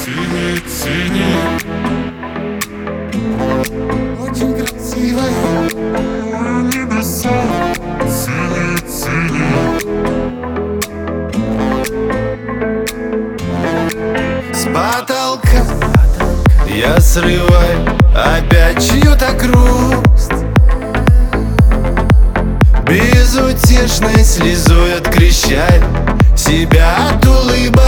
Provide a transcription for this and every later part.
синий, синий, очень красивая небеса. Синий, синий, с потолка я срываю опять чью-то грусть, безутешной слезой открещаю себя от улыбок.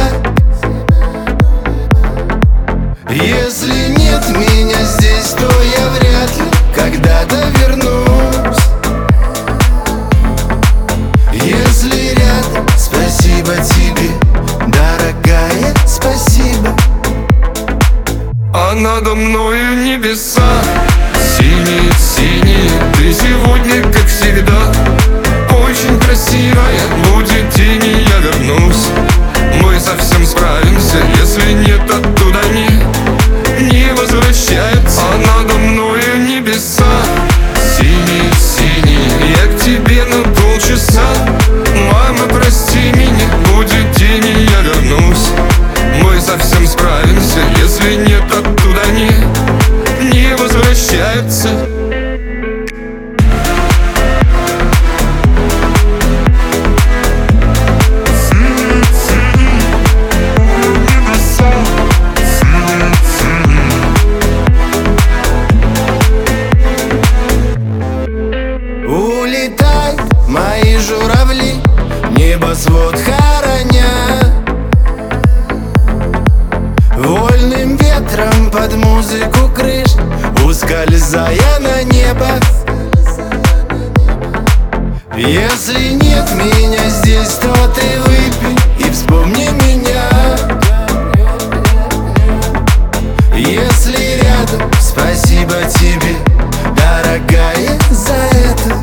Если нет меня здесь, то я вряд ли когда-то вернусь. Если рядом, спасибо тебе, дорогая, спасибо. а надо мною небеса. Синий, синий, ты сегодня, как всегда, очень красивая. Будет день, и я вернусь. Мы совсем справимся, если нет, оттуда не возвращается. А надо мною небеса. Синий, синий, я к тебе на полчаса. Мама, прости меня, будет день, и я вернусь. Мы совсем справимся, если нет, оттуда не возвращается. Улетай, мои журавли, небосвод хороня, вольным ветром под музыку крыш, ускользая на небо. Если нет меня здесь, то ты выпей и вспомни меня. Если рядом, спасибо тебе, дорогая, за это.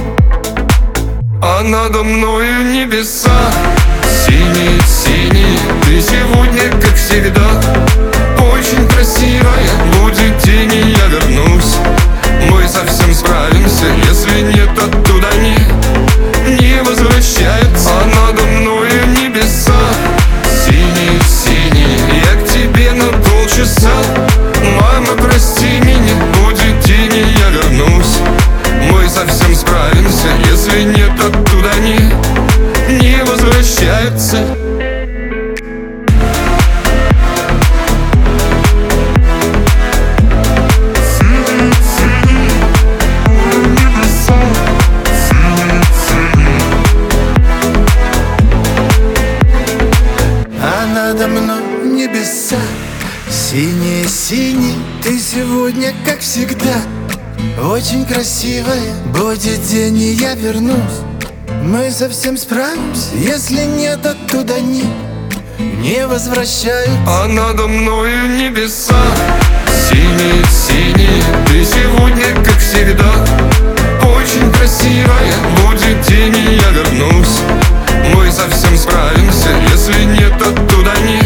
А надо мною небеса. Синий, синий, ты сегодня, как всегда, очень красивая. Будет день, и я вернусь. Мы совсем справимся, если нет, оттуда не возвращается. А надо мною небеса. Синий, синий, я к тебе на полчаса. Мама, прости меня, будет день, и я вернусь. Мы совсем справимся, если нет, оттуда не возвращается. А надо мной небеса. Синие, синие, ты сегодня, как всегда, очень красивая. Будет день, и я вернусь. Мы совсем справимся, если нет, оттуда не возвращаются. А надо мною небеса. Синий, синий, ты сегодня, как всегда, очень красивая. Будет день, и я вернусь. Мы совсем справимся, если нет, оттуда